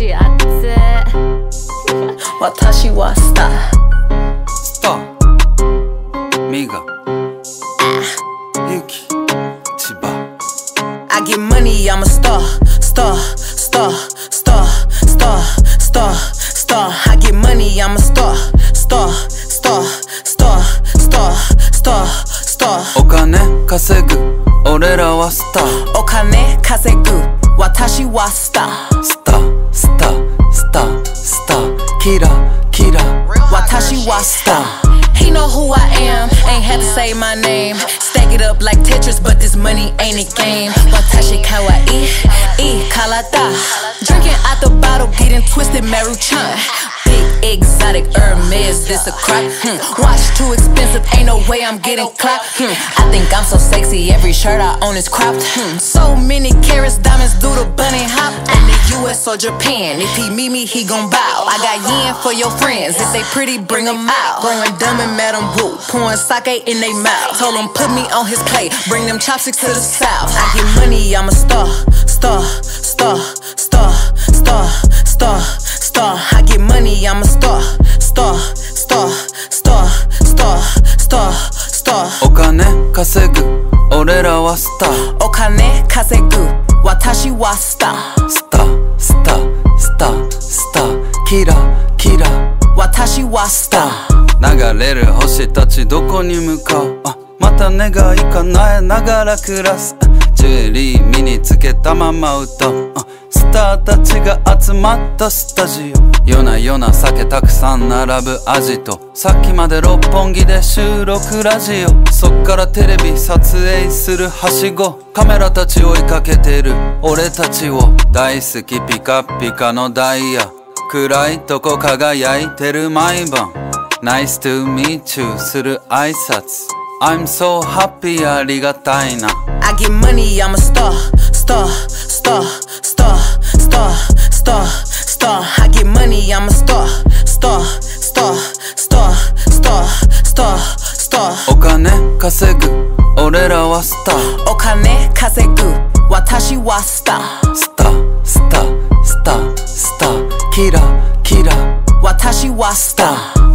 しあって私はスタースターミガユキ千葉 I get money, I'm a star, star, star, star, star, star, star. I get money, I'm a star, star, star, star, star, star, star. お金稼ぐ俺らはスターお金稼ぐ私はスタースタースタースタースターキラキラ私はスター He know who I am, ain't had to say my name. Stack it up like Tetris, but this money ain't a game. Watashi kawaii, kalata. Drinking out the bottle, getting twisted, Maruchan. Big exotic Hermes, this a crop. Watch too expensive, ain't no way I'm getting clapped. I think I'm so sexy, every shirt I own is cropped. So many carats, diamonds do the bunny hop. In the US or Japan, if he meet me, he gon' bow. I got yen for your friends, if they pretty, bring them out. Growing dumb and Madam Wu, pouring sake in they mouth. Told him put me on his plate, bring them chopsticks to the south. I get money, I'm a star, star, star, star, star, star, star. I get money, I'm a star, star, star, star, star, star, star. お金稼ぐ俺らはスターお金稼ぐ私はスタースタースタースタースターキラキラ私はスター流れる星たちどこに向かうまた願い叶えながら暮らすジュエリー身につけたまま歌うスターたちが集まったスタジオ夜な夜な酒たくさん並ぶアジトさっきまで六本木で収録ラジオそっからテレビ撮影するはしごカメラたち追いかけてる俺たちを大好きピカピカのダイヤ暗いとこ輝いてる毎晩Nice to meet you する挨拶 I'm so happy ありがたいな I get money, I'm a star, star, star, star, star, star, star. I get money, I'm a star, star, star, star, star, star, star. お金稼ぐ俺らはスターお金稼ぐ私はスタースタースタースタースターキラキラ私はスター